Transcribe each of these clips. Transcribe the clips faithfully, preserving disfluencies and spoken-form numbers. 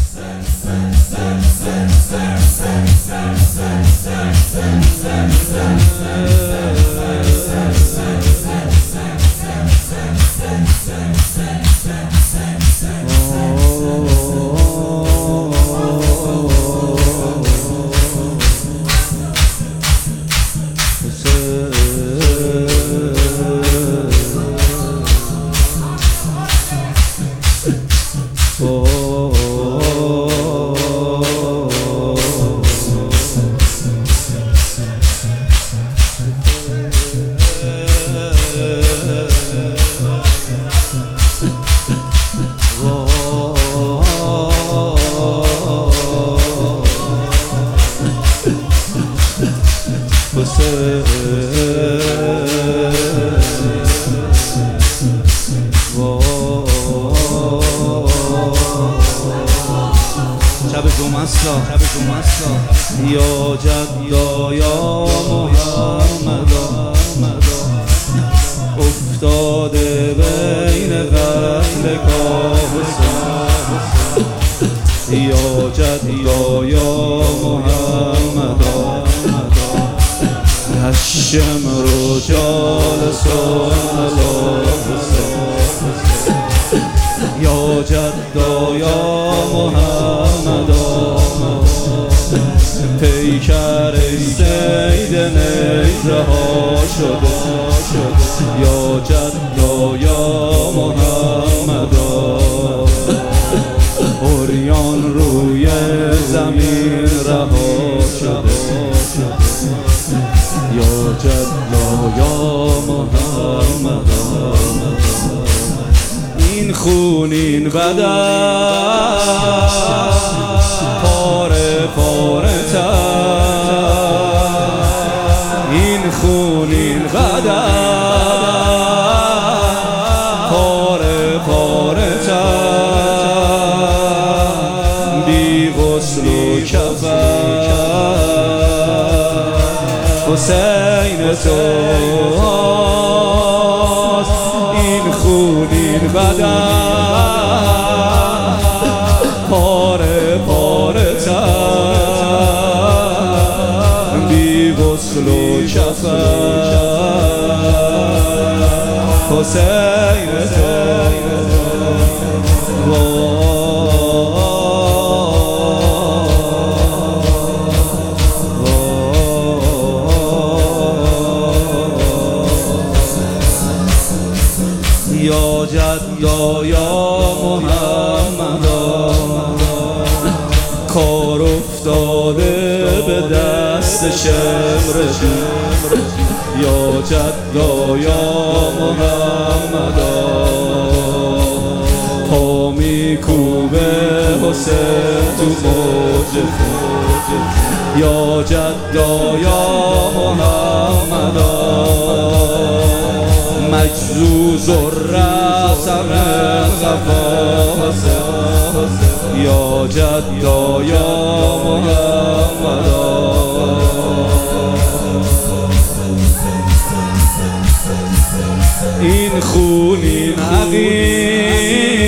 شب جمعه یا جدا یا محمد افتاده بین قتل کاه یا جدا یا محمد هشم رجال سنلا یا جدا یا محمد پیکر سید نیزه ها شده یا جدا یا محمد عریان روی زمین رها شده یا جدا یا محمد این خونین بدن پاره پاره تر این خونین بدن پاره پاره تر بی غسل و کفن حسین تو این خونین بدن پاره پاره تر بی غسل و کفن حسین تو یا جدا یا محمد کار افتاده به دست شمر یا جدا یا محمد پا میکوبه حسین تو موج یا جدا یا محمد مجزوز و رسم غفاس یا جدا یا محمد این خونین عقیق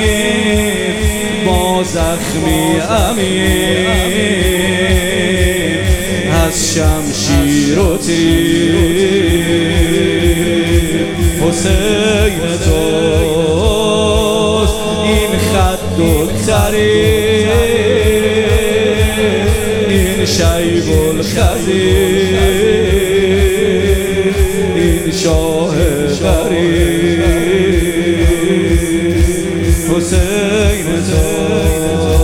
با زخمی امین از شمشیر و تیر حسین توست این خد و طریق این شیب الخزیر این شاه غریب حسین توست